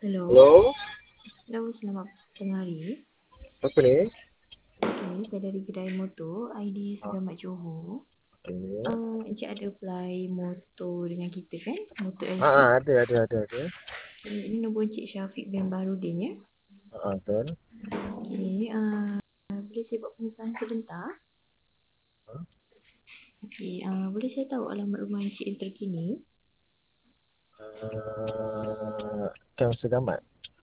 Hello. Hello, Hello, selamat tengah hari. apa ni? Okey, saya dari kedai motor ID Ah, Segamat Johor. okey. Encik ada apply motor dengan kita kan? Motor LT. Ada. Ini nombor Encik Syafiq bin Baharudin ya. Betul. Okey, boleh saya buat pengesahan sebentar? Ah, Okey, boleh saya tahu alamat rumah Encik yang terkini? Kem Segamat.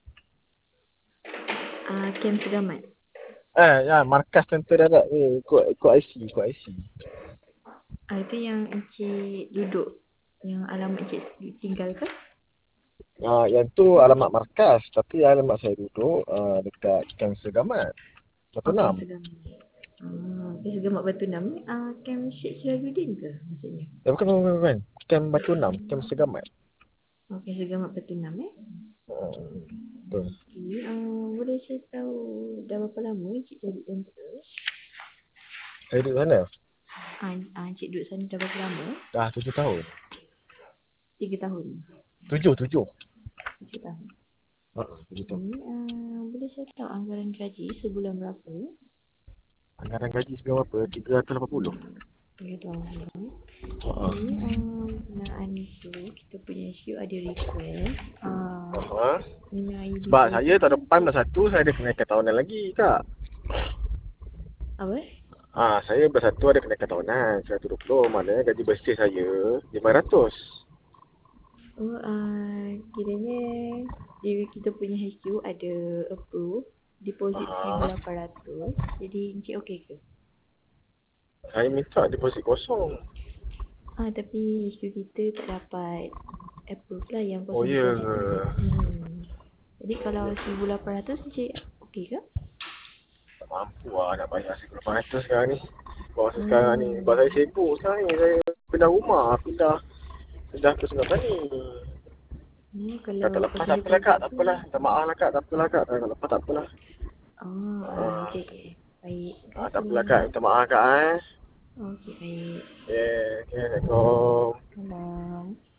Kem Segamat. Ya, markas tentera darat ni, ikut IC. Itu yang Encik duduk. Yang alamat Encik tinggal ke? Yang tu alamat markas, tapi alamat saya duduk dekat Kem Segamat. Batu Kem 6. Segamat. Kem Segamat Batu 6 ni. Kem Syed Sirajuddin ke maksudnya? Bukan. Kem Batu 6, Kem Segamat. Kem Segamat Batu 6 Betul. Okey, boleh saya tahu dah berapa lama Encik jadi tentera? Saya duduk sana Encik duduk sana dah berapa lama? dah 7 tahun. 3 tahun. 7. 7 tahun. 7 tahun. Okey, boleh saya tahu anggaran gaji sebulan berapa? Anggaran gaji sekarang berapa? 380. 3 tahun. Ha. Okey, berkenaan itu kita punya SU ada request Ha. mengenai Sebab saya deposit tahun kan depan Encik. dah satu, saya ada kenaikan tahunan lagi, Kak. Apa? Saya bersatu ada kenaikan tahunan 120. Maknanya gaji bersih saya 500. Oh, kiranya kita punya HQ ada approve deposit Ha. 1,800. Jadi Encik okey ke? Saya minta deposit kosong. Tapi HQ kita tak dapat approve lah yang Oh, kosong ya deposit ke? tu. Jadi kalau 1,800 Encik okey ke? Tak mampu nak bayar 1,800 sekarang ni. Bawah saya sekarang ni. Sebab Hmm. saya sibuk sekarang ni. Saya pindah rumah, pindah ke Singapura ni. Kalau Kata lepas pasal tak apalah, Kak. deposit Tak tu. apalah. Minta maaf lah, Kak. Tak apalah, Kak. Kalau lepas tak apalah. Okey. Baik. Terima Tak apalah, kasih. Kak. Minta maaf, Kak. Okey, baik. Okay. Assalamualaikum. Salam.